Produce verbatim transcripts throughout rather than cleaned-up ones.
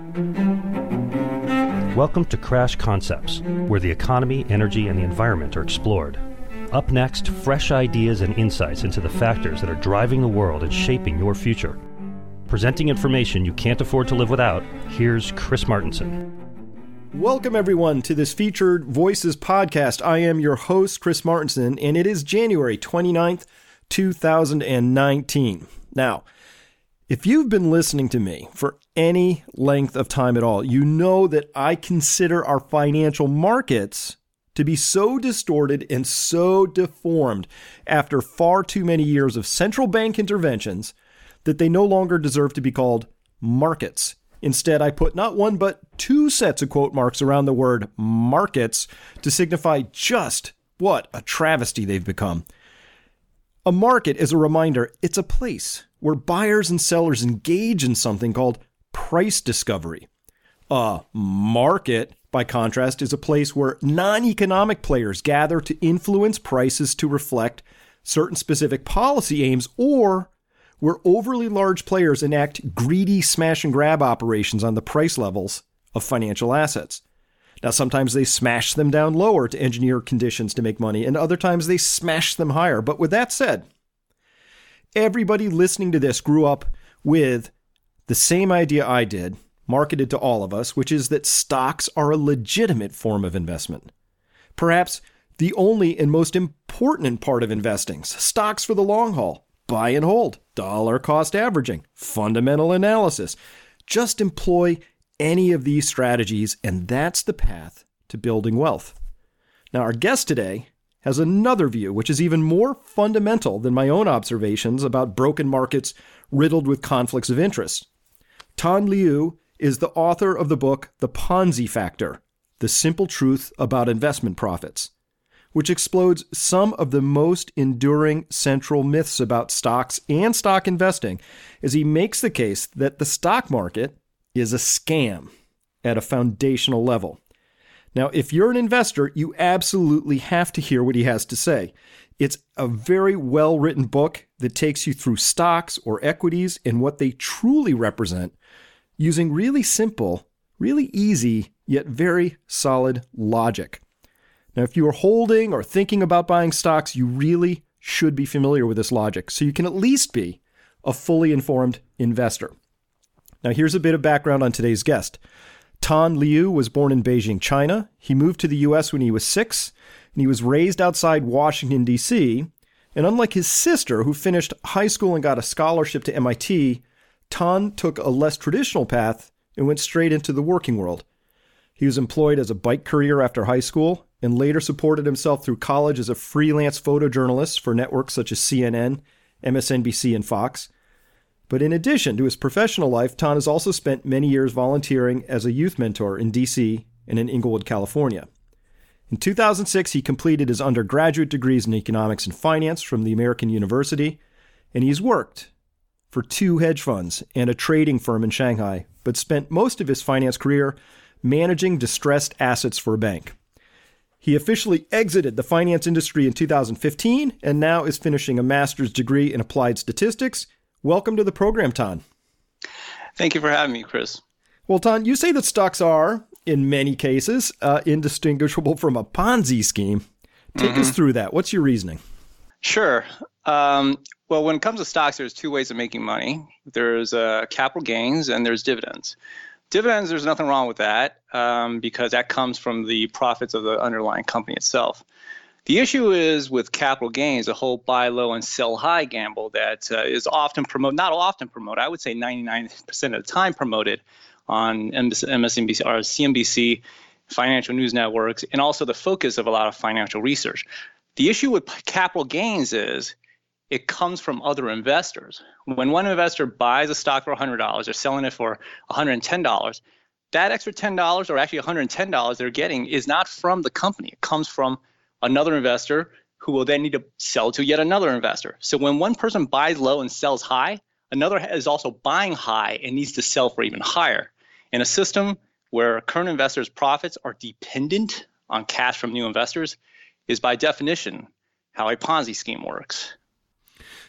Welcome to Crash Concepts, where the economy, energy, and the environment are explored. Up next, fresh ideas and insights into the factors that are driving the world and shaping your future. Presenting information you can't afford to live without, here's Chris Martenson. Welcome, everyone, to this featured Voices podcast. I am your host, Chris Martenson, and it is January twenty-ninth, two thousand nineteen. Now, if you've been listening to me for any length of time at all, you know that I consider our financial markets to be so distorted and so deformed after far too many years of central bank interventions that they no longer deserve to be called markets. Instead, I put not one but two sets of quote marks around the word markets to signify just what a travesty they've become. A market, as a reminder, it's a place where buyers and sellers engage in something called price discovery. A market, by contrast, is a place where non-economic players gather to influence prices to reflect certain specific policy aims, or where overly large players enact greedy smash and grab operations on the price levels of financial assets. Now, sometimes they smash them down lower to engineer conditions to make money, and other times they smash them higher. But with that said, everybody listening to this grew up with the same idea I did, marketed to all of us, which is that stocks are a legitimate form of investment. Perhaps the only and most important part of investing. Stocks for the long haul. Buy and hold. Dollar cost averaging. Fundamental analysis. Just employ any of these strategies, and that's the path to building wealth. Now, our guest today has another view, which is even more fundamental than my own observations about broken markets riddled with conflicts of interest. Tan Liu is the author of the book The Ponzi Factor, The Simple Truth About Investment Profits, which explodes some of the most enduring central myths about stocks and stock investing, as he makes the case that the stock market is a scam at a foundational level. Now, if you're an investor, you absolutely have to hear what he has to say. It's a very well-written book that takes you through stocks or equities and what they truly represent, using really simple, really easy, yet very solid logic. Now, if you are holding or thinking about buying stocks, you really should be familiar with this logic, so you can at least be a fully informed investor. Now, here's a bit of background on today's guest. Tan Liu was born in Beijing, China. He moved to the U S when he was six, and he was raised outside Washington, D C. And unlike his sister, who finished high school and got a scholarship to M I T, Tan took a less traditional path and went straight into the working world. He was employed as a bike courier after high school and later supported himself through college as a freelance photojournalist for networks such as C N N, M S N B C, and Fox. But in addition to his professional life, Tan has also spent many years volunteering as a youth mentor in D C and in Inglewood, California. In two thousand six, he completed his undergraduate degrees in economics and finance from the American University, and he's worked for two hedge funds and a trading firm in Shanghai, but spent most of his finance career managing distressed assets for a bank. He officially exited the finance industry in two thousand fifteen and now is finishing a master's degree in applied statistics. Welcome to the program, Tan. Thank you for having me, Chris. Well, Tan, you say that stocks are, in many cases, uh, indistinguishable from a Ponzi scheme. Take mm-hmm. us through that. What's your reasoning? Sure. Um, well, when it comes to stocks, there's two ways of making money. There's uh, capital gains and there's dividends. Dividends, there's nothing wrong with that um, because that comes from the profits of the underlying company itself. The issue is with capital gains, the whole buy low and sell high gamble that uh, is often promoted, not often promoted, I would say ninety-nine percent of the time promoted on M S N B C or C N B C, financial news networks, and also the focus of a lot of financial research. The issue with capital gains is it comes from other investors. When one investor buys a stock for one hundred dollars, they're selling it for one hundred ten dollars. That extra ten dollars or actually one hundred ten dollars they're getting is not from the company. It comes from another investor who will then need to sell to yet another investor. So when one person buys low and sells high, another is also buying high and needs to sell for even higher. In a system where current investors' profits are dependent on cash from new investors is by definition how a Ponzi scheme works.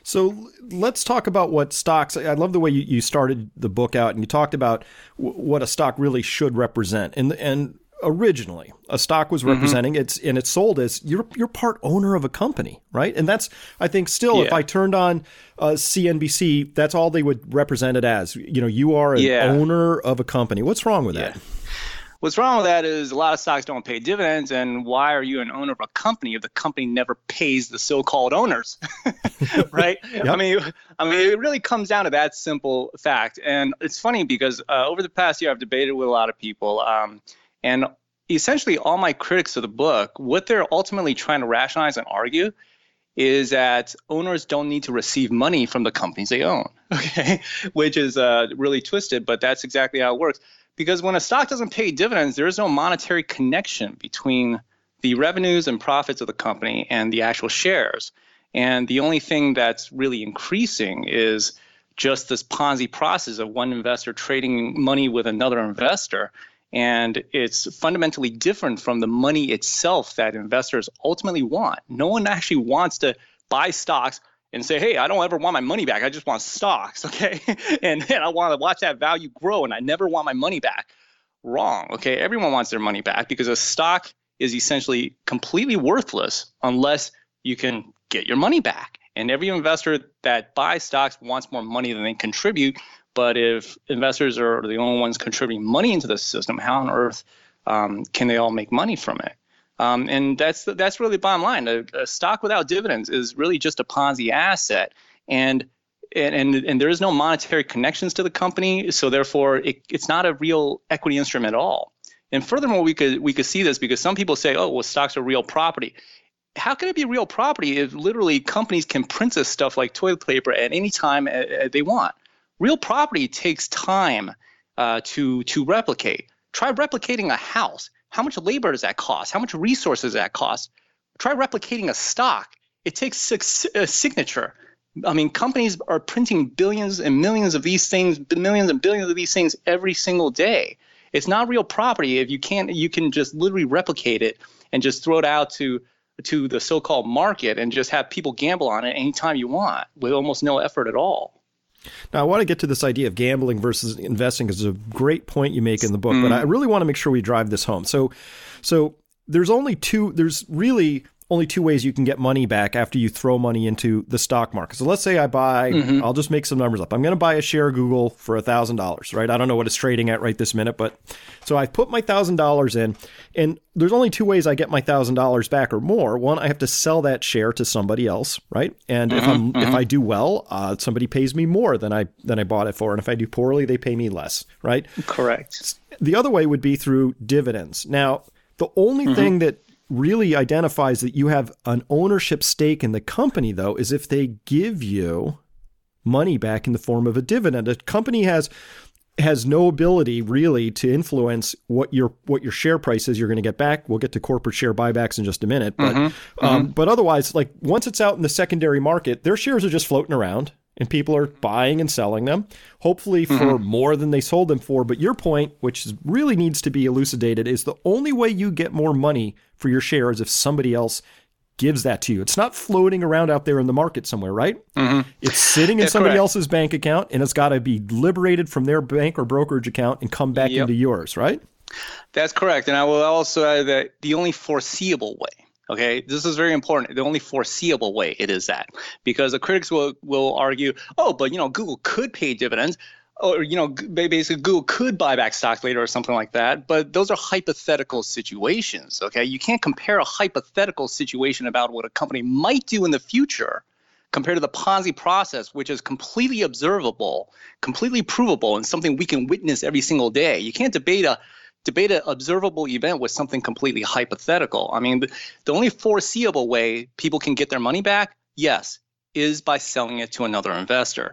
So let's talk about what stocks, I love the way you, you started the book out and you talked about w- what a stock really should represent. And and originally a stock was representing mm-hmm. it's and it's sold as you're you're part owner of a company, right? And that's, I think still, yeah. if I turned on uh, C N B C, that's all they would represent it as. You know, you are an yeah. owner of a company. What's wrong with yeah. that? What's wrong with that is a lot of stocks don't pay dividends, and why are you an owner of a company if the company never pays the so-called owners, right? Yep. I mean, I mean, it really comes down to that simple fact. And it's funny because uh, over the past year, I've debated with a lot of people, um, and essentially all my critics of the book, what they're ultimately trying to rationalize and argue is that owners don't need to receive money from the companies they own, okay? Which is uh, really twisted, but that's exactly how it works. Because when a stock doesn't pay dividends, there is no monetary connection between the revenues and profits of the company and the actual shares. And the only thing that's really increasing is just this Ponzi process of one investor trading money with another investor. And it's fundamentally different from the money itself that investors ultimately want. No one actually wants to buy stocks and say, hey, I don't ever want my money back. I just want stocks, okay? and, and I want to watch that value grow, and I never want my money back. Wrong, okay? Everyone wants their money back because a stock is essentially completely worthless unless you can get your money back. And every investor that buys stocks wants more money than they contribute. But if investors are the only ones contributing money into the system, how on earth um, can they all make money from it? Um, and that's that's really the bottom line. A, a stock without dividends is really just a Ponzi asset, and and and, and there is no monetary connections to the company, so therefore it, it's not a real equity instrument at all. And furthermore, we could we could see this because some people say, oh, well, stocks are real property. How can it be real property if literally companies can print this stuff like toilet paper at any time uh, they want? Real property takes time uh, to to replicate. Try replicating a house. How much labor does that cost? How much resources does that cost? Try replicating a stock. It takes a signature. I mean, companies are printing billions and millions of these things, millions and billions of these things every single day. It's not real property if you can't. You can just literally replicate it and just throw it out to to the so-called market and just have people gamble on it anytime you want with almost no effort at all. Now, I want to get to this idea of gambling versus investing because it's a great point you make in the book, mm. but I really want to make sure we drive this home. So, so there's only two, there's really only two ways you can get money back after you throw money into the stock market. So let's say I buy, mm-hmm. I'll just make some numbers up. I'm going to buy a share of Google for one thousand dollars, right? I don't know what it's trading at right this minute, but so I put my one thousand dollars in, and there's only two ways I get my one thousand dollars back or more. One, I have to sell that share to somebody else, right? And mm-hmm. if I'm mm-hmm. if I do well, uh, somebody pays me more than I than I bought it for. And if I do poorly, they pay me less, right? Correct. The other way would be through dividends. Now, the only mm-hmm. thing that really identifies that you have an ownership stake in the company, though, is if they give you money back in the form of a dividend. A company has has no ability really to influence what your what your share price is you're going to get back. We'll get to corporate share buybacks in just a minute. But mm-hmm. Um, mm-hmm. but otherwise, like once it's out in the secondary market, their shares are just floating around and people are buying and selling them, hopefully for mm-hmm. more than they sold them for. But your point, which really needs to be elucidated, is the only way you get more money for your shares if somebody else gives that to you. It's not floating around out there in the market somewhere, right? Mm-hmm. It's sitting in yeah, somebody correct. else's bank account, and it's got to be liberated from their bank or brokerage account and come back yep. into yours, right? That's correct. And I will also add that the only foreseeable way, okay, this is very important. The only foreseeable way it is that, because the critics will will argue, oh, but you know, Google could pay dividends, or you know, basically Google could buy back stocks later or something like that. But those are hypothetical situations. Okay, you can't compare a hypothetical situation about what a company might do in the future compared to the Ponzi process, which is completely observable, completely provable, and something we can witness every single day. You can't debate a debate an observable event with something completely hypothetical. I mean, the, the only foreseeable way people can get their money back, yes, is by selling it to another investor.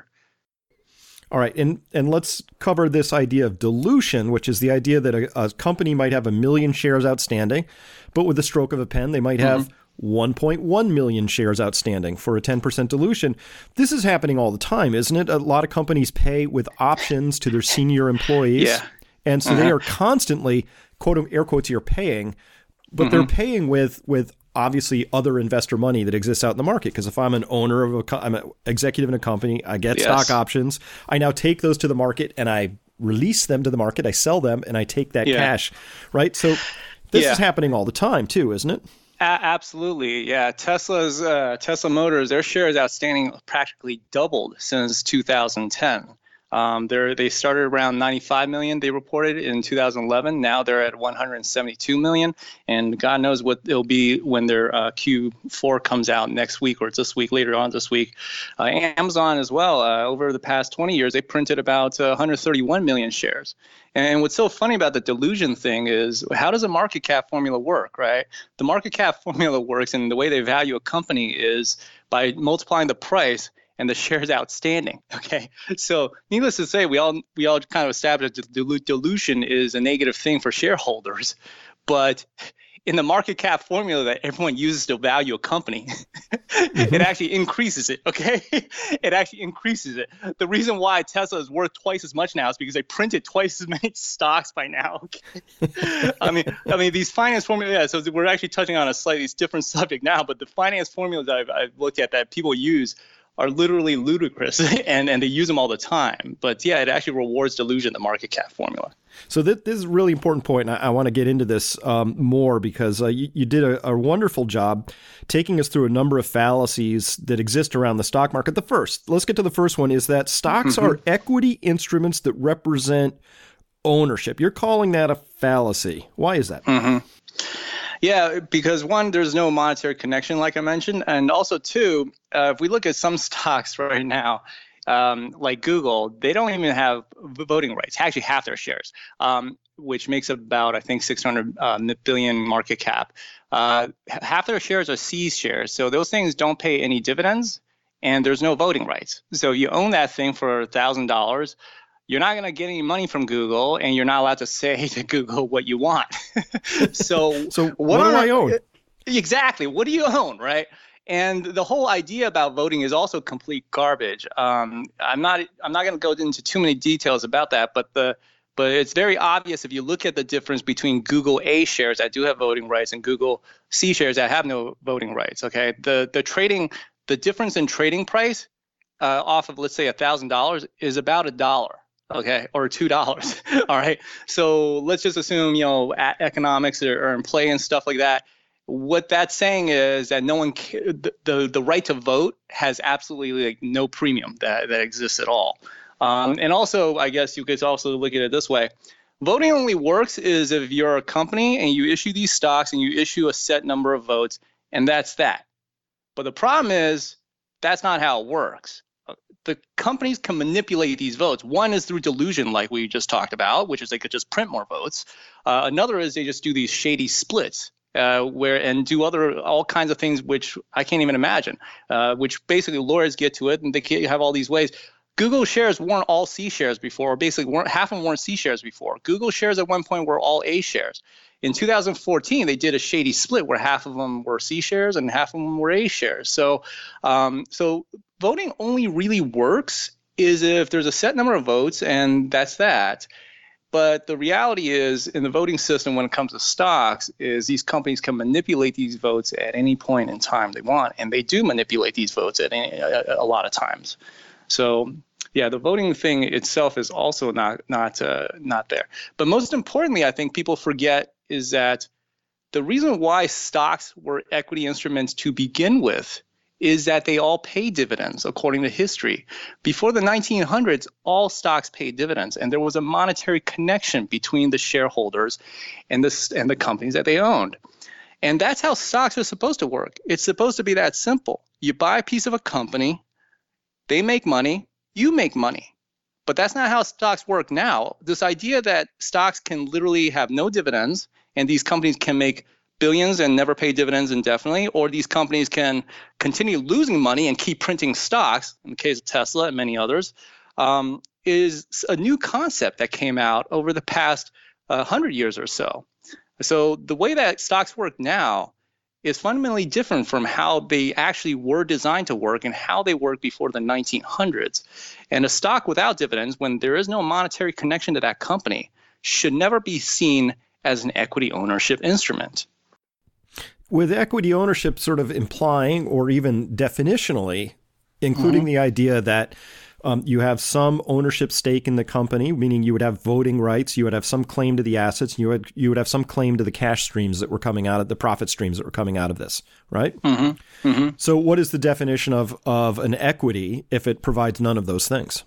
All right, and and let's cover this idea of dilution, which is the idea that a, a company might have a million shares outstanding, but with a stroke of a pen, they might have mm-hmm. one point one million shares outstanding for a ten percent dilution. This is happening all the time, isn't it? A lot of companies pay with options to their senior employees. Yeah. And so uh-huh. they are constantly, quote, air quotes, you're paying, but mm-hmm. they're paying with with obviously other investor money that exists out in the market. Because if I'm an owner of a, co- I'm an executive in a company, I get Yes. stock options. I now take those to the market and I release them to the market. I sell them and I take that Yeah. cash, right? So this Yeah. is happening all the time too, isn't it? A- absolutely, yeah. Tesla's uh, Tesla Motors, their shares outstanding practically doubled since two thousand ten. Um, they they started around ninety-five million. They reported in two thousand eleven. Now they're at one hundred seventy-two million, and God knows what it'll be when their uh, Q four comes out next week or this week, later on this week. Uh, Amazon as well. Uh, over the past twenty years, they printed about uh, one hundred thirty-one million shares. And what's so funny about the delusion thing is, how does a market cap formula work, right? The market cap formula works, and the way they value a company is by multiplying the price and the shares outstanding. Okay, so needless to say, we all we all kind of established that dil- dilution is a negative thing for shareholders, but in the market cap formula that everyone uses to value a company, mm-hmm. it actually increases it. Okay, it actually increases it. The reason why Tesla is worth twice as much now is because they printed twice as many stocks by now. Okay? I mean, I mean these finance formulas. Yeah, so we're actually touching on a slightly different subject now, but the finance formulas I've, I've looked at that people use are literally ludicrous, and, and they use them all the time. But yeah, it actually rewards delusion, the market cap formula. So this, this is a really important point, and I, I want to get into this um, more because uh, you, you did a, a wonderful job taking us through a number of fallacies that exist around the stock market. The first, let's get to the first one, is that stocks mm-hmm. are equity instruments that represent ownership. You're calling that a fallacy. Why is that? Mm-hmm. Yeah, because one, there's no monetary connection, like I mentioned. And also, two, uh, if we look at some stocks right now, um, like Google, they don't even have voting rights, actually half their shares, um, which makes about, I think, six hundred uh, billion market cap. Uh, half their shares are C shares. So those things don't pay any dividends, and there's no voting rights. So you own that thing for one thousand dollars. You're not going to get any money from Google, and you're not allowed to say to Google what you want. so, so what, what do are, I own? Exactly. What do you own, right? And the whole idea about voting is also complete garbage. Um, I'm not. I'm not going to go into too many details about that, but the but it's very obvious if you look at the difference between Google A shares that do have voting rights and Google C shares that have no voting rights. Okay, the the trading the difference in trading price uh, off of, let's say, a thousand dollars is about a dollar. Okay, or two dollars. All right. So let's just assume, you know, economics are, are in play and stuff like that. What that's saying is that no one, the the, the right to vote has absolutely like no premium that, that exists at all. Um, and also, I guess you could also look at it this way. Voting only works is if you're a company and you issue these stocks and you issue a set number of votes, and that's that. But the problem is that's not how it works. The companies can manipulate these votes. One is through delusion, like we just talked about, which is they could just print more votes. Uh, another is they just do these shady splits, uh, where and do other all kinds of things which I can't even imagine. Uh, which basically lawyers get to it, and they have all these ways. Google shares weren't all C shares before. Basically, weren't half of them weren't C shares before. Google shares at one point were all A shares. In two thousand fourteen, they did a shady split where half of them were C shares and half of them were A shares. So, um, so. Voting only really works is if there's a set number of votes, and that's that. But the reality is, in the voting system, when it comes to stocks, is these companies can manipulate these votes at any point in time they want, and they do manipulate these votes at any, a, a lot of times. So, yeah, the voting thing itself is also not not uh, not there. But most importantly, I think people forget is that the reason why stocks were equity instruments to begin with is that they all pay dividends according to history. Before the nineteen hundreds, all stocks paid dividends, and there was a monetary connection between the shareholders and the, and the companies that they owned. And that's how stocks are supposed to work. It's supposed to be that simple. You buy a piece of a company, they make money, you make money. But that's not how stocks work now. This idea that stocks can literally have no dividends and these companies can make billions and never pay dividends indefinitely, or these companies can continue losing money and keep printing stocks, in the case of Tesla and many others, um, is a new concept that came out over the past uh, hundred years or so. So the way that stocks work now is fundamentally different from how they actually were designed to work and how they worked before the nineteen hundreds. And a stock without dividends, when there is no monetary connection to that company, should never be seen as an equity ownership instrument. with equity ownership sort of implying, or even definitionally, including mm-hmm. the idea that um, you have some ownership stake in the company, meaning you would have voting rights, you would have some claim to the assets, you would you would have some claim to the cash streams that were coming out of the profit streams that were coming out of this, right? Mm-hmm. Mm-hmm. So what is the definition of of an equity if it provides none of those things?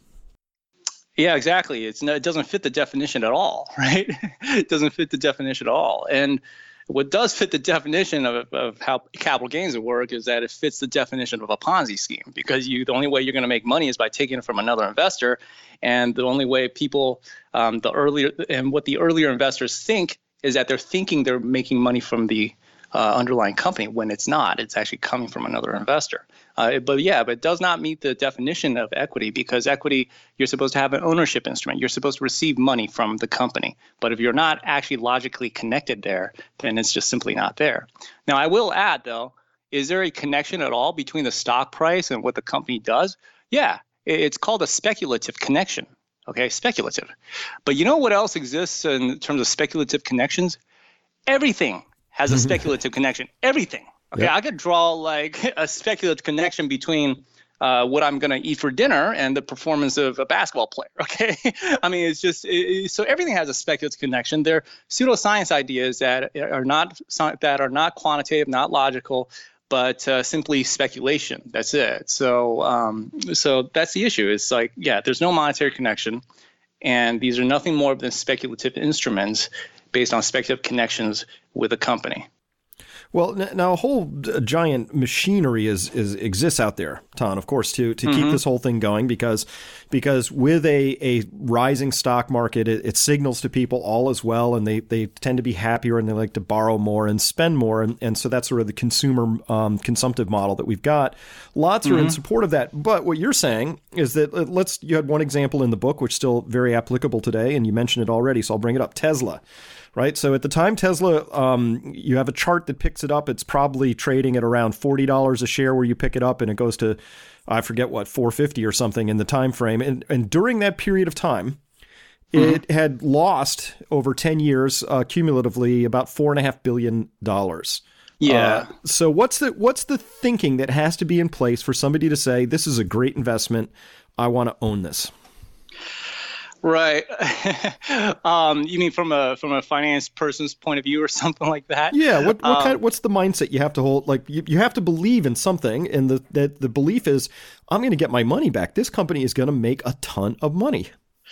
Yeah, exactly. It's no, it doesn't fit the definition at all, right? It doesn't fit the definition at all. And what does fit the definition of, of how capital gains work is that it fits the definition of a Ponzi scheme, because you the only way you're going to make money is by taking it from another investor, and the only way people um, the earlier and what the earlier investors think is that they're thinking they're making money from the uh, underlying company when it's not. It's actually coming from another investor. Uh, but yeah, but it does not meet the definition of equity, because equity, you're supposed to have an ownership instrument. You're supposed to receive money from the company. But if you're not actually logically connected there, then it's just simply not there. Now, I will add, though, is there a connection at all between the stock price and what the company does? Yeah, it's called a speculative connection. Okay, speculative. But you know what else exists in terms of speculative connections? Everything has a speculative connection. Everything. Okay, yep. I could draw like a speculative connection between uh, what I'm going to eat for dinner and the performance of a basketball player. Okay, I mean, it's just it, so everything has a speculative connection. They're pseudoscience ideas that are not that are not quantitative, not logical, but uh, simply speculation. That's it. So, um, so that's the issue. It's like, yeah, there's no monetary connection, and these are nothing more than speculative instruments based on speculative connections with a company. Well, now a whole giant machinery is, is exists out there, Ton, of course, to to mm-hmm. keep this whole thing going, because because with a, a rising stock market, it, it signals to people all as well, and they, they tend to be happier and they like to borrow more and spend more, and, and so that's sort of the consumer um, consumptive model that we've got. Lots mm-hmm. are in support of that, but what you're saying is that let's you had one example in the book which is still very applicable today, and you mentioned it already, so I'll bring it up. Tesla. Right. So at the time, Tesla, um, you have a chart that picks it up. It's probably trading at around forty dollars a share where you pick it up, and it goes to, I forget what, four fifty or something in the time frame. And, and during that period of time, mm-hmm. it had lost over ten years uh, cumulatively about four and a half billion dollars. Yeah. Uh, so what's the what's the thinking that has to be in place for somebody to say, this is a great investment, I want to own this? Right. um, you mean from a from a finance person's point of view or something like that? Yeah. What what um, kind? What's the mindset you have to hold? Like you, you have to believe in something, and the that the belief is, I'm going to get my money back. This company is going to make a ton of money.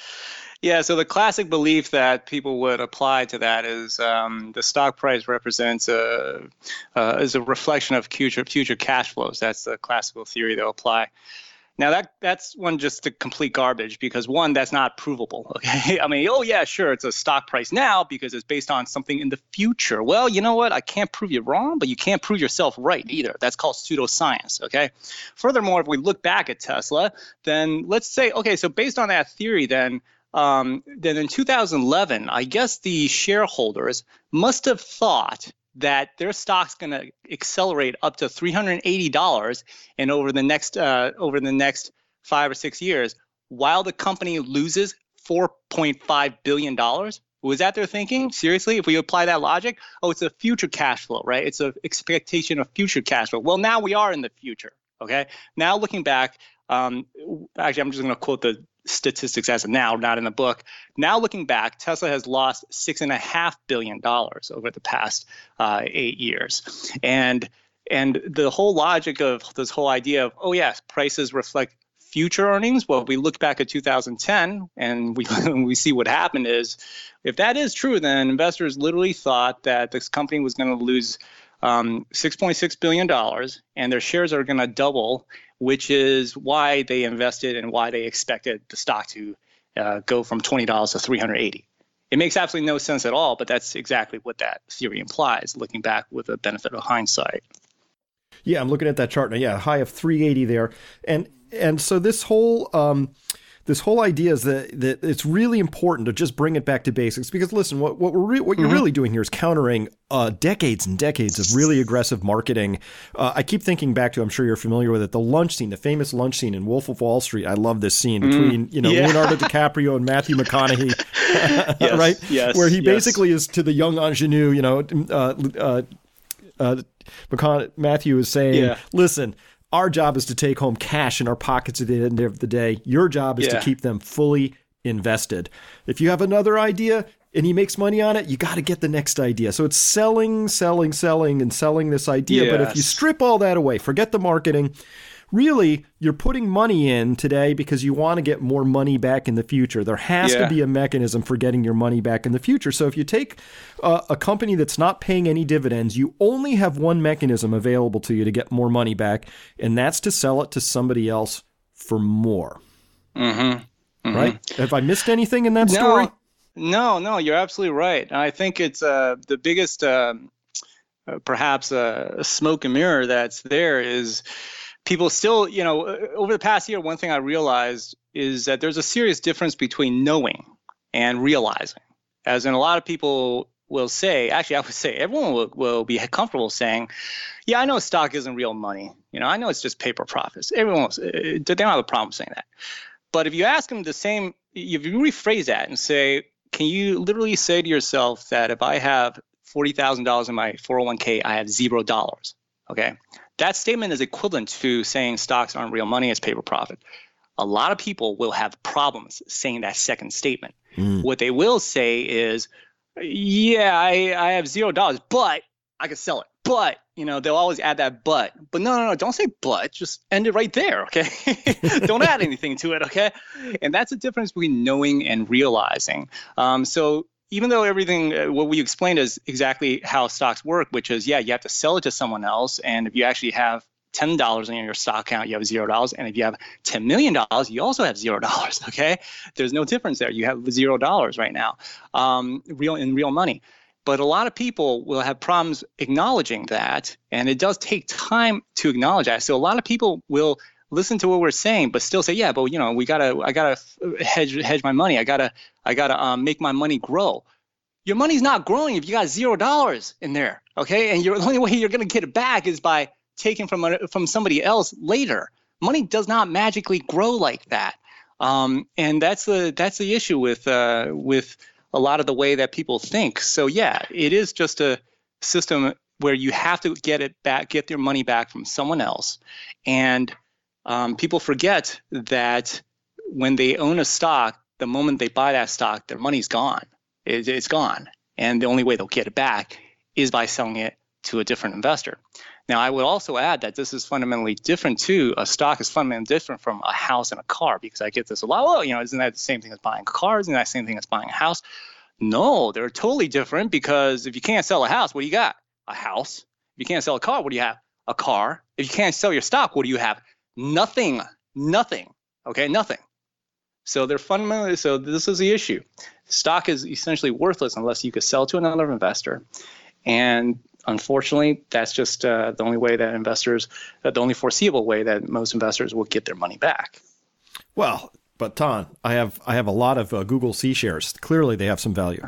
Yeah. So the classic belief that people would apply to that is um, the stock price represents a uh, is a reflection of future future cash flows. That's the classical theory they'll apply. Now, that that's one just a complete garbage, because, one, that's not provable. Okay, I mean, oh, yeah, sure, it's a stock price now because it's based on something in the future. Well, you know what? I can't prove you wrong, but you can't prove yourself right either. That's called pseudoscience. Okay. Furthermore, if we look back at Tesla, then let's say, okay, so based on that theory, then um, then in two thousand eleven, I guess the shareholders must have thought that their stock's going to accelerate up to three hundred eighty dollars and over the next uh, over the next five or six years, while the company loses four point five billion dollars. Was that their thinking? Seriously, if we apply that logic, oh, it's a future cash flow, right? It's an expectation of future cash flow. Well, now we are in the future, okay? Now looking back, um, actually, I'm just going to quote the statistics as of now, not in the book. Now looking back, Tesla has lost six and a half billion dollars over the past uh, eight years, and and the whole logic of this whole idea of, oh yes, prices reflect future earnings. Well, if we look back at two thousand ten and we we see what happened is, if that is true, then investors literally thought that this company was going to lose um, six point six billion dollars and their shares are going to double, which is why they invested and why they expected the stock to uh, go from twenty dollars to three hundred eighty dollars. It makes absolutely no sense at all, but that's exactly what that theory implies, looking back with the benefit of hindsight. Yeah, I'm looking at that chart now. Yeah, high of three hundred eighty there. And and so this whole um, this whole idea is that, that it's really important to just bring it back to basics, because listen, what what we're re- what you're mm-hmm. really doing here is countering uh, decades and decades of really aggressive marketing. Uh, I keep thinking back to, I'm sure you're familiar with it, the lunch scene, the famous lunch scene in Wolf of Wall Street. I love this scene between mm, you know yeah. Leonardo DiCaprio and Matthew McConaughey, yes, right? Yes, where he yes. basically is to the young ingenue, you know, uh, uh, uh, McCon- Matthew is saying, Yeah. listen, our job is to take home cash in our pockets at the end of the day. Your job is Yeah. to keep them fully invested. If you have another idea and he makes money on it, you got to get the next idea. So it's selling, selling, selling, and selling this idea. But if you Yes. strip all that away, forget the marketing, really, you're putting money in today because you want to get more money back in the future. There has Yeah. to be a mechanism for getting your money back in the future. So if you take uh, a company that's not paying any dividends, you only have one mechanism available to you to get more money back, and that's to sell it to somebody else for more. Mm-hmm. Mm-hmm. Right? Have I missed anything in that story? No, no, no, you're absolutely right. And I think it's uh, the biggest, um, uh, perhaps, uh, smoke and mirror that's there is people still, you know, over the past year, one thing I realized is that there's a serious difference between knowing and realizing. As in, a lot of people will say, actually, I would say everyone will, will be comfortable saying, yeah, I know stock isn't real money. You know, I know it's just paper profits. Everyone, will, they don't have a problem saying that. But if you ask them the same, if you rephrase that and say, can you literally say to yourself that if I have forty thousand dollars in my four oh one k, I have zero dollars, okay? That statement is equivalent to saying stocks aren't real money, it's paper profit. A lot of people will have problems saying that second statement. Mm. What they will say is, yeah, I, I have zero dollars, but I can sell it. But, you know, they'll always add that but. But no, no, no, don't say but. Just end it right there, okay? Don't add anything to it, okay? And that's the difference between knowing and realizing. Um, so even though everything, uh, what we explained is exactly how stocks work, which is, yeah, you have to sell it to someone else. And if you actually have ten dollars in your stock account, you have zero dollars. And if you have ten million dollars, you also have zero dollars, okay? There's no difference there. You have zero dollars right now, um, real in real money. But a lot of people will have problems acknowledging that, and it does take time to acknowledge that. So a lot of people will listen to what we're saying, but still say, "Yeah, but you know, we gotta, I gotta hedge hedge my money. I gotta, I gotta um, make my money grow." Your money's not growing if you got zero dollars in there, okay? And you're, the only way you're gonna get it back is by taking from from somebody else later. Money does not magically grow like that, um, and that's the that's the issue with uh, with. a lot of the way that people think. So yeah, it is just a system where you have to get it back, get their money back from someone else. And um, people forget that when they own a stock, the moment they buy that stock, their money's gone. It, it's gone. And the only way they'll get it back is by selling it to a different investor. Now, I would also add that this is fundamentally different too. A stock is fundamentally different from a house and a car, because I get this a lot. Well, you know, isn't that the same thing as buying cars? Isn't that the same thing as buying a house? No, they're totally different, because if you can't sell a house, what do you got? A house. If you can't sell a car, what do you have? A car. If you can't sell your stock, what do you have? Nothing. Nothing. Okay, nothing. So they're fundamentally, so this is the issue. Stock is essentially worthless unless you could sell to another investor. And unfortunately, that's just uh, the only way that investors, uh, the only foreseeable way that most investors will get their money back. Well, but Ton, I have I have a lot of uh, Google C shares. Clearly, they have some value.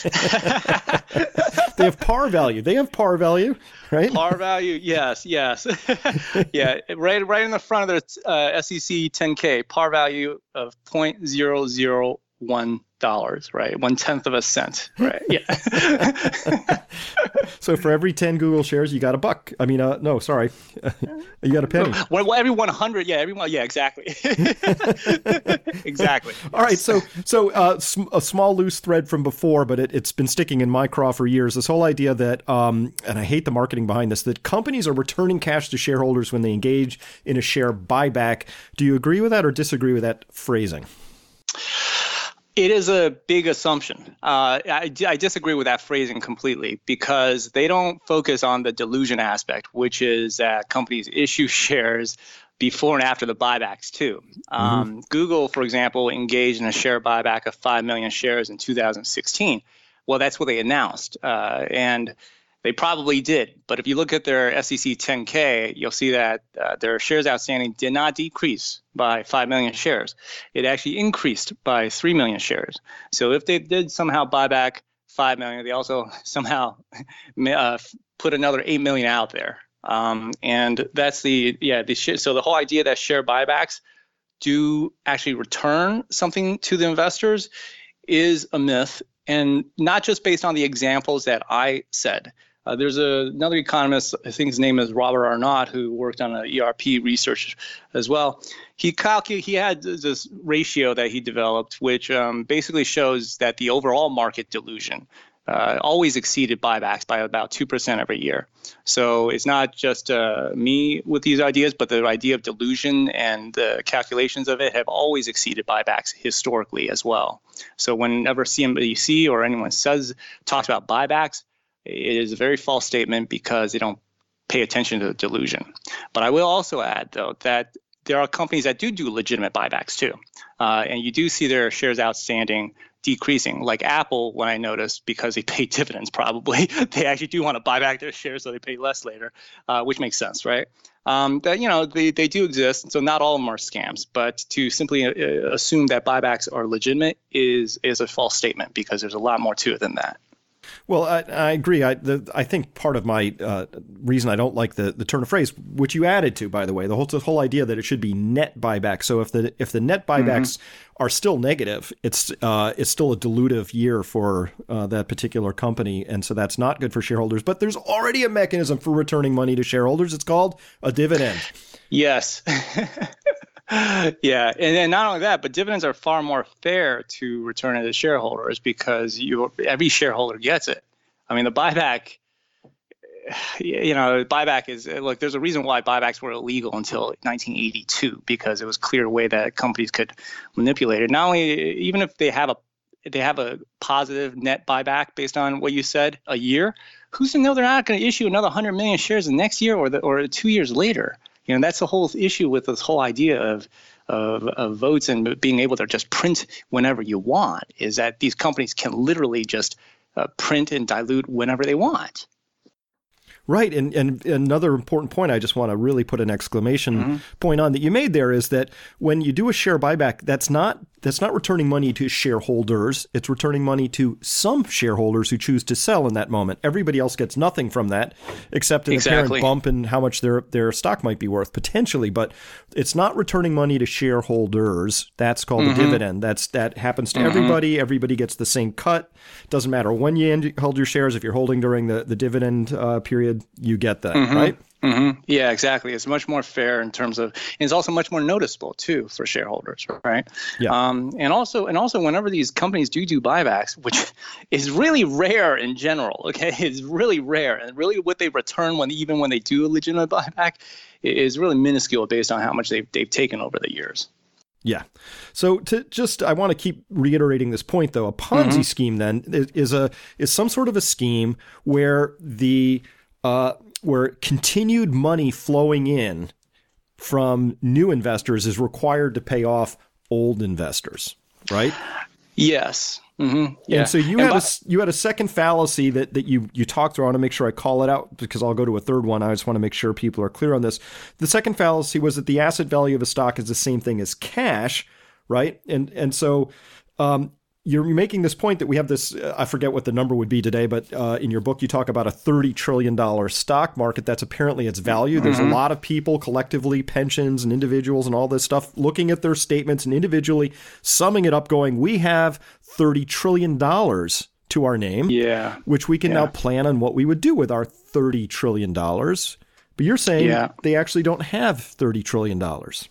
They have par value. They have par value, right? Par value, yes, yes, yeah. Right, right in the front of their uh, S E C ten K, par value of zero point zero zero one dollars, right? One tenth of a cent, right? Yeah. So for every ten Google shares, you got a buck. I mean, uh, no, sorry, you got a penny. Well, well, every one hundred, yeah, every one, yeah, exactly, exactly. All right, so so uh, sm- a small loose thread from before, but it, it's been sticking in my craw for years. This whole idea that, um, and I hate the marketing behind this, that companies are returning cash to shareholders when they engage in a share buyback. Do you agree with that or disagree with that phrasing? It is a big assumption. Uh, I, I disagree with that phrasing completely, because they don't focus on the dilution aspect, which is that companies issue shares before and after the buybacks too. Mm-hmm. Um, Google, for example, engaged in a share buyback of five million shares in two thousand sixteen. Well, that's what they announced, uh, and they probably did. But if you look at their S E C ten K, you'll see that uh, their shares outstanding did not decrease by five million shares. It actually increased by three million shares. So if they did somehow buy back five million, they also somehow uh, put another eight million out there. Um, and that's the, yeah, the sh- so the whole idea that share buybacks do actually return something to the investors is a myth, and not just based on the examples that I said. Uh, there's a, another economist, I think his name is Robert Arnott, who worked on a E R P research as well. He calculated, he had this ratio that he developed, which um, basically shows that the overall market dilution uh, always exceeded buybacks by about two percent every year. So it's not just uh, me with these ideas, but the idea of dilution and the calculations of it have always exceeded buybacks historically as well. So whenever C N B C or anyone says, talks about buybacks, it is a very false statement because they don't pay attention to the delusion. But I will also add, though, that there are companies that do do legitimate buybacks, too. Uh, and you do see their shares outstanding decreasing, like Apple, when I noticed, because they pay dividends probably, they actually do want to buy back their shares so they pay less later, uh, which makes sense, right? Um, that, you know, they, they do exist, so not all of them are scams. But to simply uh, assume that buybacks are legitimate is is a false statement because there's a lot more to it than that. Well, I, I agree. I the, I think part of my uh, reason I don't like the, the turn of phrase, which you added to, by the way, the whole the whole idea that it should be net buyback. So if the if the net buybacks mm-hmm. are still negative, it's uh, it's still a dilutive year for uh, that particular company, and so that's not good for shareholders. But there's already a mechanism for returning money to shareholders. It's called a dividend. Yes. Yeah, and then not only that, but dividends are far more fair to return to the shareholders because you every shareholder gets it. I mean, the buyback, you know, buyback is look. There's a reason why buybacks were illegal until nineteen eighty-two because it was clear way that companies could manipulate it. Not only even if they have a they have a positive net buyback based on what you said a year, who's to know they're not going to issue another one hundred million shares the next year or the, or two years later? You know, that's the whole issue with this whole idea of, of of votes and being able to just print whenever you want is that these companies can literally just uh, print and dilute whenever they want. Right. And, and another important point I just want to really put an exclamation Mm-hmm. point on that you made there is that when you do a share buyback, that's not that's not returning money to shareholders. It's returning money to some shareholders who choose to sell in that moment. Everybody else gets nothing from that except an Exactly. apparent bump in how much their their stock might be worth potentially. But it's not returning money to shareholders. That's called Mm-hmm. a dividend. That's that happens to Mm-hmm. everybody. Everybody gets the same cut. Doesn't matter when you end, hold your shares. If you're holding during the, the dividend uh, period, you get that, Mm-hmm. right? Mm-hmm. Yeah, exactly. It's much more fair in terms of, and it's also much more noticeable too for shareholders, right? Yeah. Um, and also, and also, whenever these companies do do buybacks, which is really rare in general, okay, it's really rare, and really what they return when even when they do a legitimate buyback is really minuscule based on how much they've they've taken over the years. Yeah. So to just, I want to keep reiterating this point though. A Ponzi Mm-hmm. scheme then is, is a is some sort of a scheme where the uh, where continued money flowing in from new investors is required to pay off old investors, right? Yes. Mm-hmm. Yeah. And so you And had by- a you had a second fallacy that, that you you talked through. I want to make sure I call it out because I'll go to a third one. I just want to make sure people are clear on this. The second fallacy was that the asset value of a stock is the same thing as cash, right? And and so um, you're making this point that we have this. Uh, I forget what the number would be today, but uh, in your book you talk about a thirty trillion dollars stock market. That's apparently its value. There's Mm-hmm. a lot of people collectively, pensions and individuals and all this stuff, looking at their statements and individually summing it up, going, we have thirty trillion dollars to our name, Yeah. which we can Yeah. now plan on what we would do with our thirty trillion dollars. But you're saying Yeah. they actually don't have thirty trillion dollars.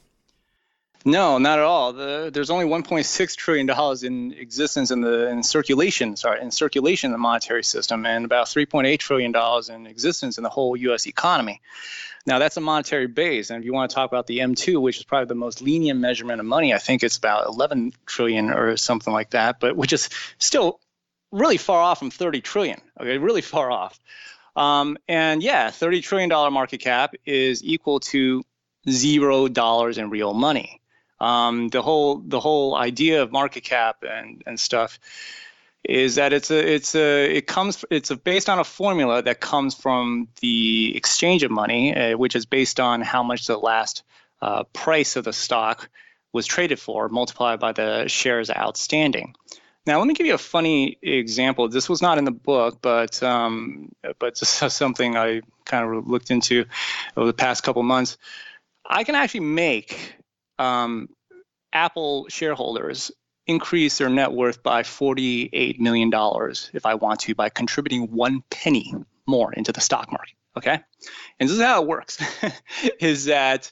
No, not at all. The, there's only one point six trillion dollars in existence in the in circulation. Sorry, in circulation in the monetary system, and about three point eight trillion dollars in existence in the whole U S economy. Now, that's a monetary base, and if you want to talk about the M two, which is probably the most lenient measurement of money, I think it's about eleven trillion or something like that, but which is still really far off from thirty trillion. Okay, really far off. Um, and yeah, thirty trillion dollars market cap is equal to zero dollars in real money. Um, the whole the whole idea of market cap and, and stuff is that it's a it's a it comes it's a, based on a formula that comes from the exchange of money, uh, which is based on how much the last uh, price of the stock was traded for, multiplied by the shares outstanding. Now, let me give you a funny example. This was not in the book, but um, but just something I kind of looked into over the past couple months. I can actually make Um, Apple shareholders increase their net worth by forty-eight million dollars if I want to by contributing one penny more into the stock market. Okay. And this is how it works is that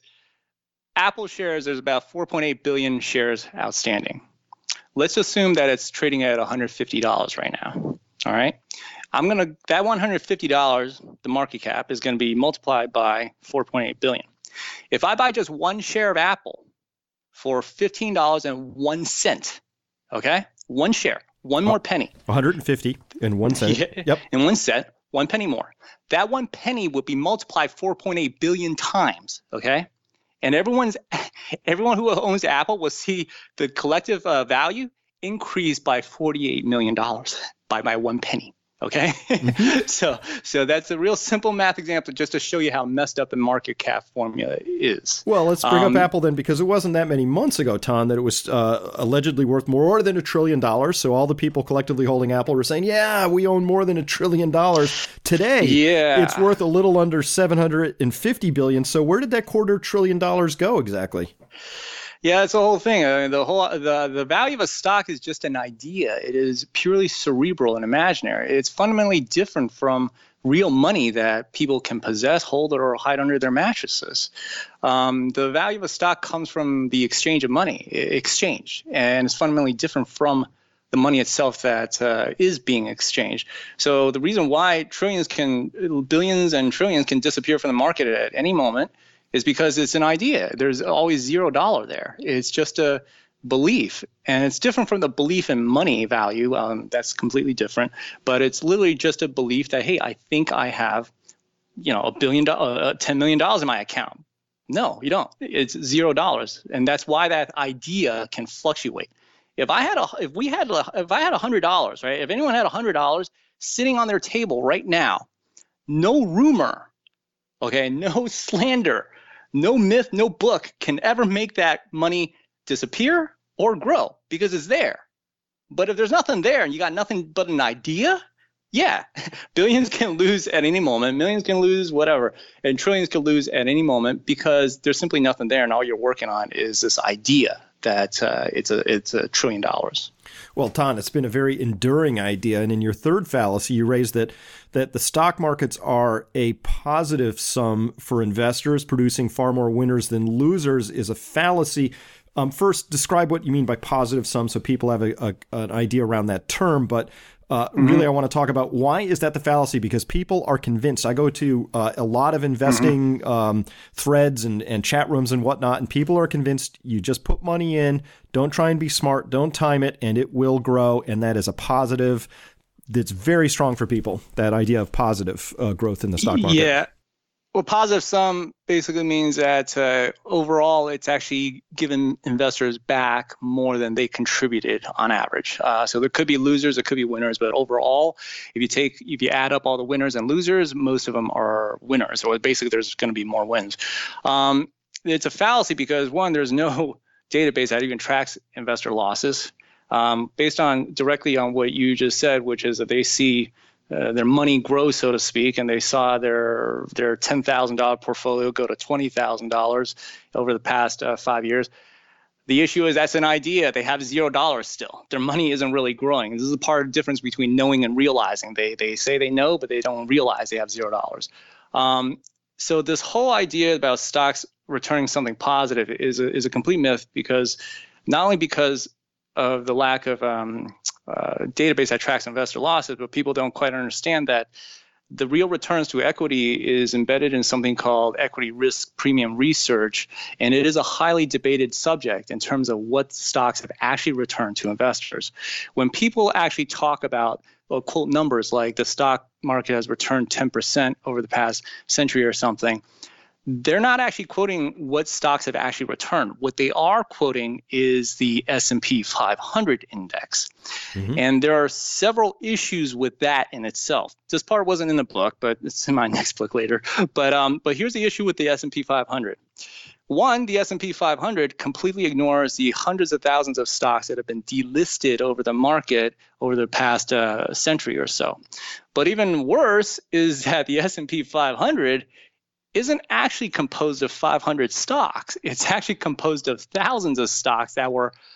Apple shares, there's about four point eight billion shares outstanding. Let's assume that it's trading at one hundred fifty dollars right now. All right. I'm going to, that one hundred fifty dollars, the market cap is going to be multiplied by four point eight billion. If I buy just one share of Apple for fifteen dollars and one cent, okay, one share, one more penny. one hundred fifty and one cent. Yeah, yep. And one cent, one penny more. That one penny would be multiplied four point eight billion times, okay? And everyone's, everyone who owns Apple will see the collective uh, value increase by forty-eight million dollars by my one penny. Okay, mm-hmm. so so that's a real simple math example just to show you how messed up the market cap formula is. Well, let's bring um, up Apple then, because it wasn't that many months ago, Ton, that it was uh, allegedly worth more than a trillion dollars. So all the people collectively holding Apple were saying, yeah, we own more than a trillion dollars. Today, yeah. it's worth a little under seven hundred fifty billion. So where did that quarter trillion dollars go exactly? Yeah, it's the whole thing. I mean, the whole the, the value of a stock is just an idea. It is purely cerebral and imaginary. It's fundamentally different from real money that people can possess, hold, or hide under their mattresses. Um, the value of a stock comes from the exchange of money, exchange, and it's fundamentally different from the money itself that uh, is being exchanged. So the reason why trillions can, billions and trillions can disappear from the market at any moment is because it's an idea. There's always zero dollar there. It's just a belief, and it's different from the belief in money value. Um, that's completely different, but it's literally just a belief that, hey, I think I have, you know, a billion dollars, uh, ten million dollars in my account. No, you don't. It's zero dollars, and that's why that idea can fluctuate. If I had a, if we had, a, if I had a hundred dollars, right? If anyone had a hundred dollars sitting on their table right now, no rumor, okay, no slander, no myth, no book can ever make that money disappear or grow because it's there. But if there's nothing there and you got nothing but an idea, yeah, billions can lose at any moment, millions can lose, whatever, and trillions can lose at any moment because there's simply nothing there, and all you're working on is this idea that uh, it's a it's a trillion dollars. Well, Ton, it's been a very enduring idea, and in your third fallacy, you raised that that the stock markets are a positive sum for investors, producing far more winners than losers is a fallacy. Um, first, describe what you mean by positive sum so people have a, a, an idea around that term, but Uh, mm-hmm. Really, I want to talk about why is that the fallacy? Because people are convinced. I go to uh, a lot of investing mm-hmm. um, threads and, and chat rooms and whatnot, and people are convinced you just put money in, don't try and be smart, don't time it, and it will grow. And that is a positive that's very strong for people, that idea of positive uh, growth in the stock market. Yeah. Well, positive sum basically means that uh, overall, it's actually given investors back more than they contributed on average. Uh, so there could be losers, there could be winners, but overall, if you take, if you add up all the winners and losers, most of them are winners. So basically, there's going to be more wins. Um, it's a fallacy because one, there's no database that even tracks investor losses. Um, based on directly on what you just said, which is that they see Uh, their money grow, so to speak, and they saw their their ten thousand dollars portfolio go to twenty thousand dollars over the past uh, five years. The issue is that's an idea. They have zero dollars still. Their money isn't really growing. This is a part of the difference between knowing and realizing. They they say they know, but they don't realize they have zero dollars. Um, so this whole idea about stocks returning something positive is a, is a complete myth, because not only because of the lack of um, uh, database that tracks investor losses, but people don't quite understand that the real returns to equity is embedded in something called equity risk premium research, and it is a highly debated subject in terms of what stocks have actually returned to investors. When people actually talk about, well, quote numbers like the stock market has returned ten percent over the past century or something, they're not actually quoting what stocks have actually returned. What they are quoting is the S and P five hundred index. Mm-hmm. And there are several issues with that in itself. This part wasn't in the book, but it's in my next book later. But um, but here's the issue with the S and P five hundred. One, the S and P five hundred completely ignores the hundreds of thousands of stocks that have been delisted over the market over the past uh, century or so. But even worse is that the S and P five hundred isn't actually composed of five hundred stocks. It's actually composed of thousands of stocks that were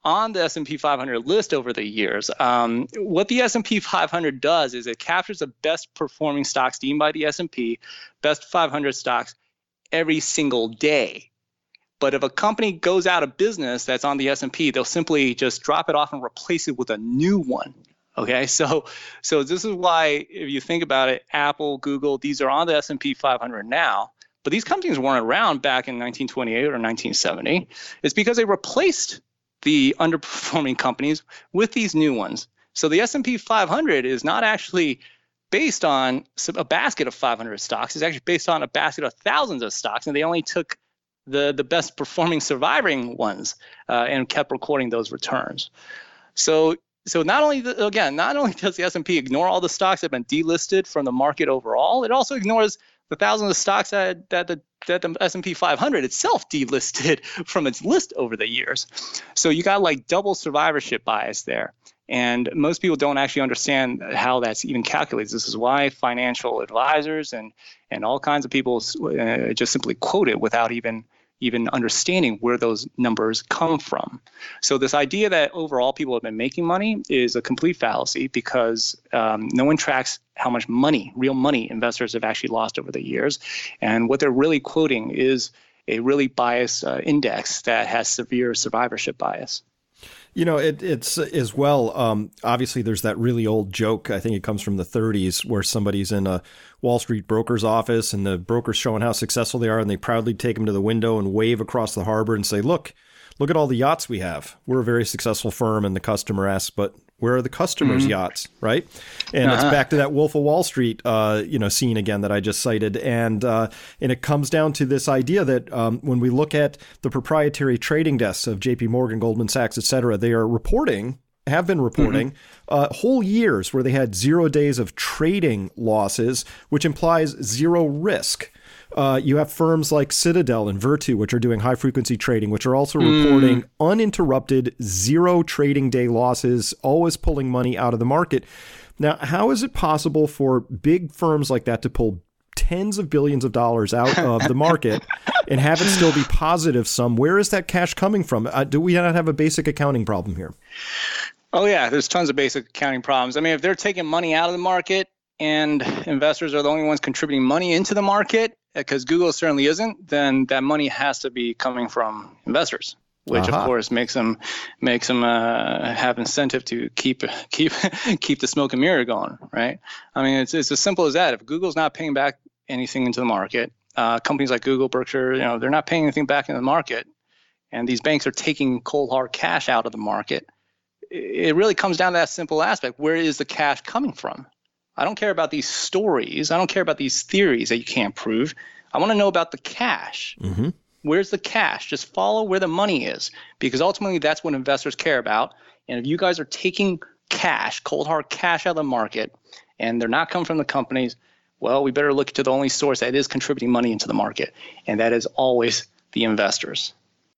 on the S and P five hundred list over the years. Um, what the S and P five hundred does is it captures the best performing stocks deemed by the S and P, best five hundred stocks every single day. But if a company goes out of business that's on the S and P, they'll simply just drop it off and replace it with a new one. Okay, so so this is why, if you think about it, Apple, Google, these are on the S and P five hundred now, but these companies weren't around back in nineteen twenty-eight or nineteen seventy. It's because they replaced the underperforming companies with these new ones. So the S and P five hundred is not actually based on a basket of five hundred stocks. It's actually based on a basket of thousands of stocks, and they only took the, the best performing surviving ones uh, and kept recording those returns. So so not only, the, again, not only does the S and P ignore all the stocks that have been delisted from the market overall, it also ignores the thousands of stocks that, that the that the S and P five hundred itself delisted from its list over the years. So you got like double survivorship bias there. And most people don't actually understand how that's even calculated. This is why financial advisors and, and all kinds of people uh, just simply quote it without even even understanding where those numbers come from. So this idea that overall people have been making money is a complete fallacy, because um, no one tracks how much money, real money, investors have actually lost over the years. And what they're really quoting is a really biased uh, index that has severe survivorship bias. You know, it, it's as well, um, obviously there's that really old joke, I think it comes from the thirties, where somebody's in a Wall Street broker's office and the broker's showing how successful they are, and they proudly take them to the window and wave across the harbor and say, look, look at all the yachts we have. We're a very successful firm. And the customer asks, but where are the customers' mm-hmm. yachts, right? And uh-huh. it's back to that Wolf of Wall Street, uh, you know, scene again that I just cited. And uh, and it comes down to this idea that um, when we look at the proprietary trading desks of J P Morgan, Goldman Sachs, et cetera, they are reporting, have been reporting, mm-hmm. uh, whole years where they had zero days of trading losses, which implies zero risk. Uh, you have firms like Citadel and Virtu, which are doing high-frequency trading, which are also mm. reporting uninterrupted zero trading day losses, always pulling money out of the market. Now, how is it possible for big firms like that to pull tens of billions of dollars out of the market and have it still be positive sum? Where is that cash coming from? Uh, do we not have a basic accounting problem here? Oh, yeah, there's tons of basic accounting problems. I mean, if they're taking money out of the market and investors are the only ones contributing money into the market, because Google certainly isn't, then that money has to be coming from investors, which uh-huh. of course makes them makes them uh, have incentive to keep keep keep the smoke and mirror going, right? I mean, it's it's as simple as that. If Google's not paying back anything into the market, uh, companies like Google, Berkshire, you know, they're not paying anything back into the market, and these banks are taking cold hard cash out of the market. It really comes down to that simple aspect: where is the cash coming from? I don't care about these stories. I don't care about these theories that you can't prove. I want to know about the cash. Mm-hmm. Where's the cash? Just follow where the money is, because ultimately that's what investors care about. And if you guys are taking cash, cold hard cash out of the market, and they're not coming from the companies, well, we better look to the only source that is contributing money into the market, and that is always the investors.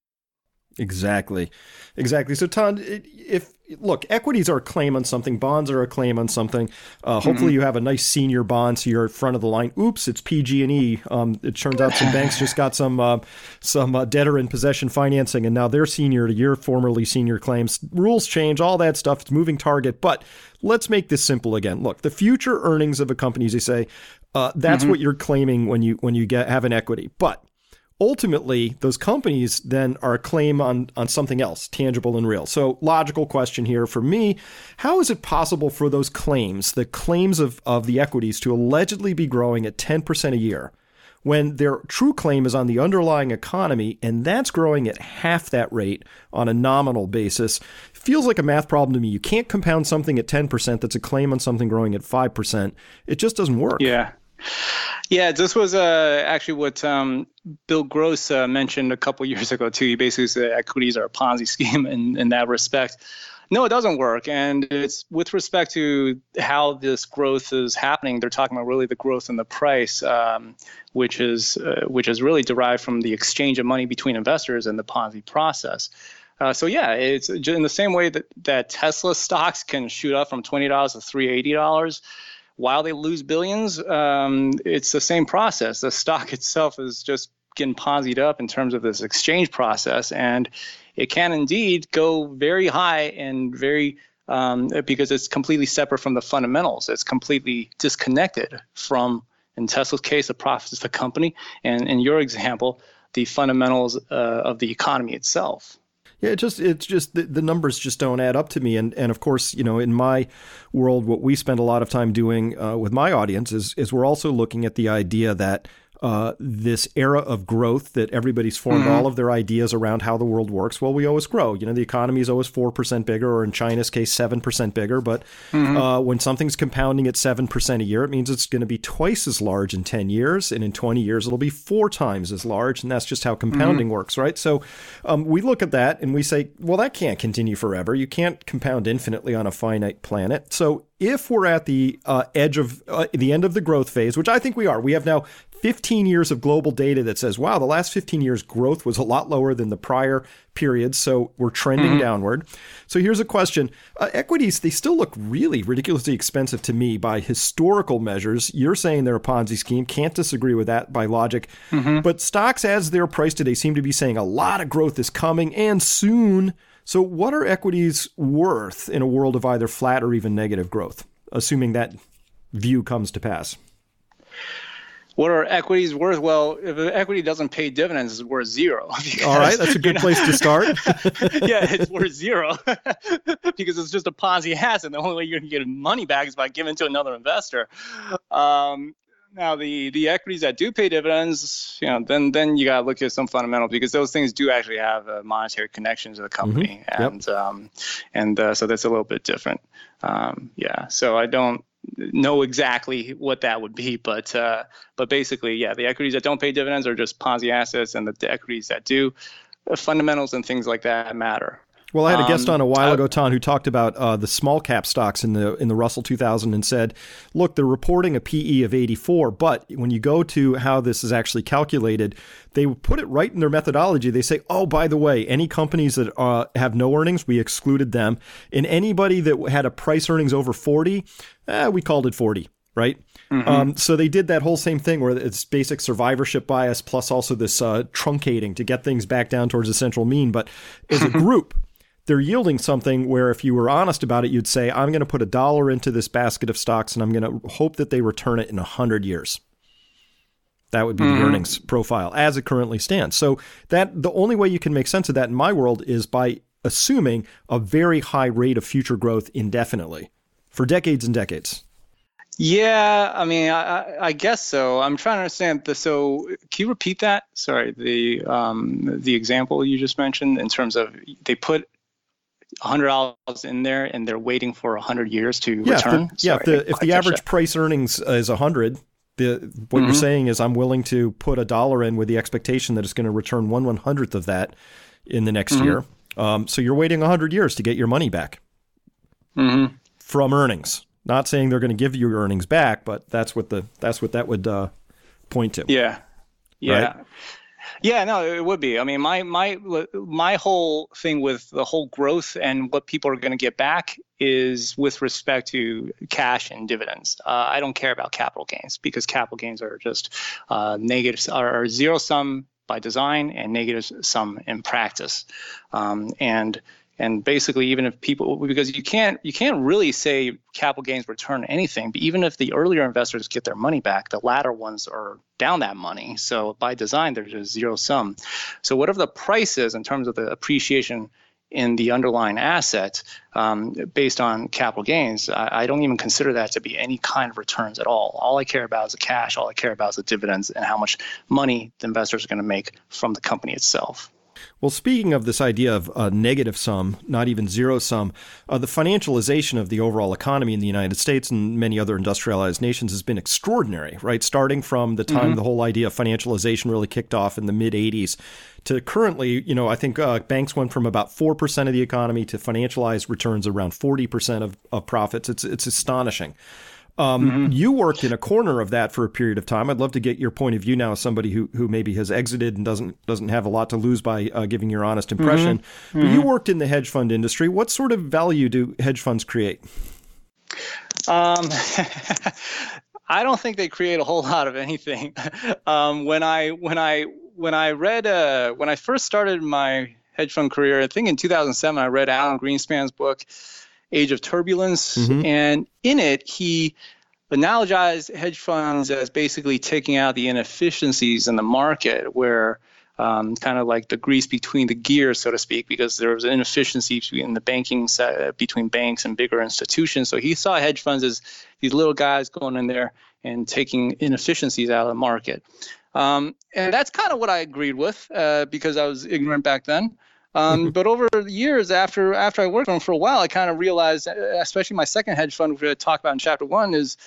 Exactly. Exactly. So, Todd, if look, equities are a claim on something, bonds are a claim on something. Uh, hopefully, mm-hmm. you have a nice senior bond, so you're at front of the line. Oops, it's P G and E. Um, it turns out some banks just got some uh, some uh, debtor in possession financing, and now they're senior to your formerly senior claims. Rules change, all that stuff. It's moving target. But let's make this simple again. Look, the future earnings of a company, as they say, uh, that's mm-hmm. what you're claiming when you when you get have an equity, but ultimately, those companies then are a claim on, on something else, tangible and real. So logical question here for me, how is it possible for those claims, the claims of, of the equities, to allegedly be growing at ten percent a year when their true claim is on the underlying economy, and that's growing at half that rate on a nominal basis? Feels like a math problem to me. You can't compound something at ten percent that's a claim on something growing at five percent. It just doesn't work. Yeah. Yeah, this was uh, actually what um, Bill Gross uh, mentioned a couple years ago, too. He basically said equities are a Ponzi scheme in, in that respect. No, it doesn't work. And it's with respect to how this growth is happening. They're talking about really the growth in the price, um, which is uh, which is really derived from the exchange of money between investors and the Ponzi process. Uh, so, yeah, it's in the same way that, that Tesla stocks can shoot up from twenty dollars to three hundred eighty dollars. While they lose billions, um, it's the same process. The stock itself is just getting Ponzi'd up in terms of this exchange process. And it can indeed go very high and very um, because it's completely separate from the fundamentals. It's completely disconnected from, in Tesla's case, the profits of the company, and in your example, the fundamentals uh, of the economy itself. Yeah, it just it's just the, the numbers just don't add up to me. And and of course, you know, in my world, what we spend a lot of time doing uh, with my audience is is we're also looking at the idea that uh, this era of growth that everybody's formed mm-hmm. all of their ideas around how the world works. Well, we always grow. You know, the economy is always four percent bigger, or in China's case, seven percent bigger. But mm-hmm. uh, when something's compounding at seven percent a year, it means it's going to be twice as large in ten years. And in twenty years, it'll be four times as large. And that's just how compounding mm-hmm. works, right? So um, we look at that and we say, well, that can't continue forever. You can't compound infinitely on a finite planet. So if we're at the uh, edge of uh, the end of the growth phase, which I think we are, we have now fifteen years of global data that says, wow, the last fifteen years growth was a lot lower than the prior periods. So we're trending mm-hmm. downward. So here's a question. Uh, equities, they still look really ridiculously expensive to me by historical measures. You're saying they're a Ponzi scheme. Can't disagree with that by logic. Mm-hmm. But stocks, as they're priced today, seem to be saying a lot of growth is coming and soon. So what are equities worth in a world of either flat or even negative growth, assuming that view comes to pass? What are equities worth? Well, if an equity doesn't pay dividends, it's worth zero. Because, all right, that's a good you know, place to start. Yeah, it's worth zero because it's just a Ponzi asset. The only way you're going to get money back is by giving it to another investor. Um, Now, the, the equities that do pay dividends, you know, then then you got to look at some fundamentals because those things do actually have a monetary connection to the company, mm-hmm. and yep. um, and uh, so that's a little bit different. Um, yeah, so I don't know exactly what that would be, but uh, but basically, yeah, the equities that don't pay dividends are just Ponzi assets, and the, the equities that do, uh, fundamentals and things like that matter. Well, I had a guest on a while ago, Ton, who talked about uh, the small cap stocks in the in the Russell two thousand and said, look, they're reporting a P E of eighty-four, but when you go to how this is actually calculated, they put it right in their methodology. They say, oh, by the way, any companies that uh, have no earnings, we excluded them. And anybody that had a price earnings over forty, eh, we called it forty, right? Mm-hmm. Um, so they did that whole same thing where it's basic survivorship bias plus also this uh, truncating to get things back down towards the central mean. But as a group, they're yielding something where if you were honest about it, you'd say, I'm going to put a dollar into this basket of stocks and I'm going to hope that they return it in one hundred years. That would be mm-hmm. the earnings profile as it currently stands. So that the only way you can make sense of that in my world is by assuming a very high rate of future growth indefinitely for decades and decades. Yeah, I mean, I, I guess so. I'm trying to understand. The, so can you repeat that? Sorry, the um, the example you just mentioned in terms of they put one hundred dollars in there and they're waiting for one hundred years to yeah, return? If the, yeah, if the, if the average that. price earnings is one hundred, the, what mm-hmm. you're saying is I'm willing to put a dollar in with the expectation that it's going to return one one hundredth of that in the next mm-hmm. year. Um, so you're waiting one hundred years to get your money back mm-hmm. from earnings. Not saying they're going to give you your earnings back, but that's what the that's what that would uh, point to. Yeah, yeah, right? yeah. No, it would be. I mean, my my my whole thing with the whole growth and what people are going to get back is with respect to cash and dividends. Uh, I don't care about capital gains because capital gains are just uh, negatives are zero sum by design and negative sum in practice, um, and. And basically, even if people, because you can't you can't really say capital gains return anything, but even if the earlier investors get their money back, the latter ones are down that money. So by design, there's a zero sum. So whatever the price is in terms of the appreciation in the underlying asset um, based on capital gains, I, I don't even consider that to be any kind of returns at all. All I care about is the cash. All I care about is the dividends and how much money the investors are going to make from the company itself. Well, speaking of this idea of uh, negative sum, not even zero sum, uh, the financialization of the overall economy in the United States and many other industrialized nations has been extraordinary, right? Starting from the time mm-hmm. the whole idea of financialization really kicked off in the mid eighties to currently, you know, I think uh, banks went from about four percent of the economy to financialized returns around forty percent of, of profits. It's, it's astonishing. Um, mm-hmm. You worked in a corner of that for a period of time. I'd love to get your point of view now as somebody who who maybe has exited and doesn't doesn't have a lot to lose by uh, giving your honest impression. Mm-hmm. Mm-hmm. You worked in the hedge fund industry. What sort of value do hedge funds create? Um, I don't think they create a whole lot of anything. um, when I when I when I read uh, when I first started my hedge fund career. I think in two thousand seven, I read Alan Greenspan's book, Age of Turbulence. Mm-hmm. And in it, he analogized hedge funds as basically taking out the inefficiencies in the market where um, kind of like the grease between the gears, so to speak, because there was an inefficiency in the banking set, between banks and bigger institutions. So he saw hedge funds as these little guys going in there and taking inefficiencies out of the market. Um, and that's kind of what I agreed with uh, because I was ignorant back then. Um, but over the years, after after I worked on them for a while, I kind of realized, especially my second hedge fund, which I talk about in chapter one, is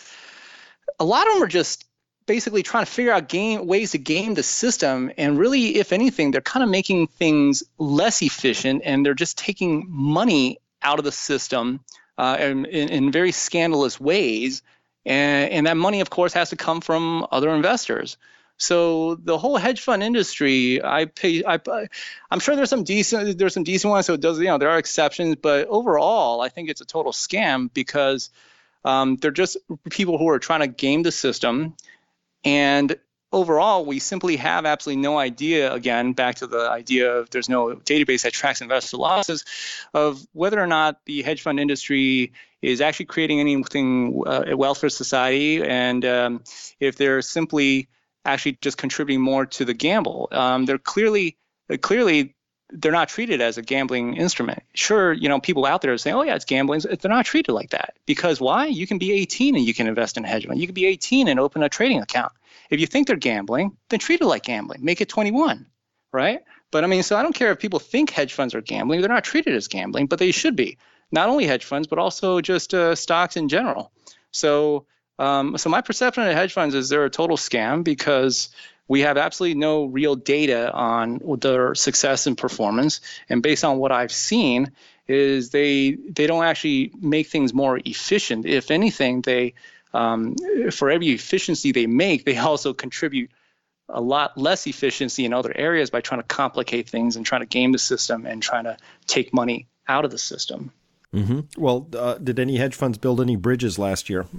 a lot of them are just basically trying to figure out game ways to game the system. And really, if anything, they're kind of making things less efficient, and they're just taking money out of the system uh, in, in very scandalous ways. And, and that money, of course, has to come from other investors. So the whole hedge fund industry, I pay. I, I'm sure there's some decent. There's some decent ones. So it does. You know, there are exceptions, but overall, I think it's a total scam because um, they're just people who are trying to game the system. And overall, we simply have absolutely no idea. Again, back to the idea of there's no database that tracks investor losses, of whether or not the hedge fund industry is actually creating anything uh, wealth for society, and um, if they're simply actually just contributing more to the gamble. Um, they're clearly, clearly, they're not treated as a gambling instrument. Sure, you know, people out there are saying, "Oh yeah, it's gambling." They're not treated like that because why? You can be eighteen and you can invest in a hedge fund. You can be eighteen and open a trading account. If you think they're gambling, then treat it like gambling. Make it twenty-one, right? But I mean, so I don't care if people think hedge funds are gambling. They're not treated as gambling, but they should be. Not only hedge funds, but also just uh, stocks in general. So. Um, so my perception of hedge funds is they're a total scam because we have absolutely no real data on their success and performance. And based on what I've seen is they they don't actually make things more efficient. If anything, they um, for every efficiency they make, they also contribute a lot less efficiency in other areas by trying to complicate things and trying to game the system and trying to take money out of the system. Mm-hmm. Well, uh, did any hedge funds build any bridges last year?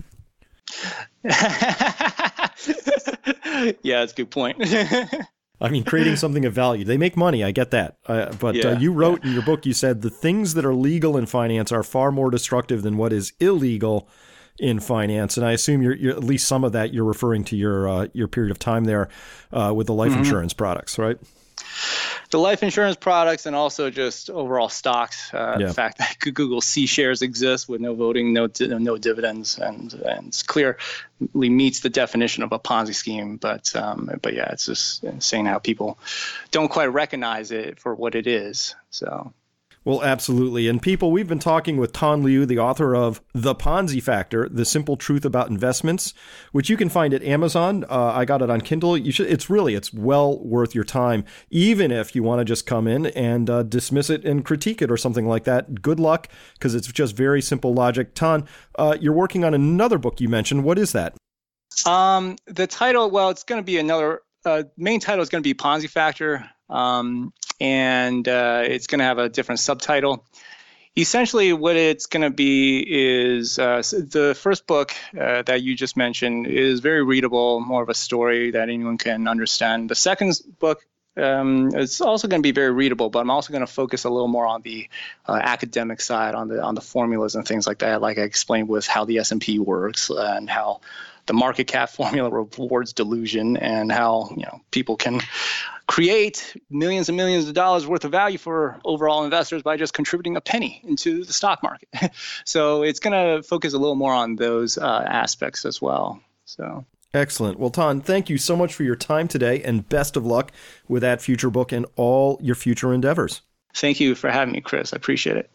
Yeah, that's a good point. I mean, creating something of value. They make money. I get that. Uh, but yeah, uh, you wrote yeah. in your book, you said the things that are legal in finance are far more destructive than what is illegal in finance. And I assume you're, you're at least some of that you're referring to your uh, your period of time there uh, with the life mm-hmm. insurance products, right? The life insurance products and also just overall stocks. Uh, yeah. The fact that Google C shares exist with no voting, no no dividends, and and it's clearly meets the definition of a Ponzi scheme. But um, but yeah, it's just insane how people don't quite recognize it for what it is. So. Well, absolutely. And people, we've been talking with Tan Liu, the author of The Ponzi Factor, The Simple Truth About Investments, which you can find at Amazon. Uh, I got it on Kindle. You should. It's really, it's well worth your time, even if you want to just come in and uh, dismiss it and critique it or something like that. Good luck, because it's just very simple logic. Tan, uh, you're working on another book you mentioned. What is that? Um, the title, well, it's going to be another, uh, main title is going to be Ponzi Factor. Um, and uh, it's going to have a different subtitle. Essentially, what it's going to be is uh, the first book uh, that you just mentioned is very readable, more of a story that anyone can understand. The second book um, is also going to be very readable, but I'm also going to focus a little more on the uh, academic side, on the on the formulas and things like that, like I explained with how the S and P works and how the market cap formula rewards delusion and how, you know, people can create millions and millions of dollars worth of value for overall investors by just contributing a penny into the stock market. So it's going to focus a little more on those uh, aspects as well. So excellent. Well, Tan, thank you so much for your time today, and best of luck with that future book and all your future endeavors. Thank you for having me, Chris. I appreciate it.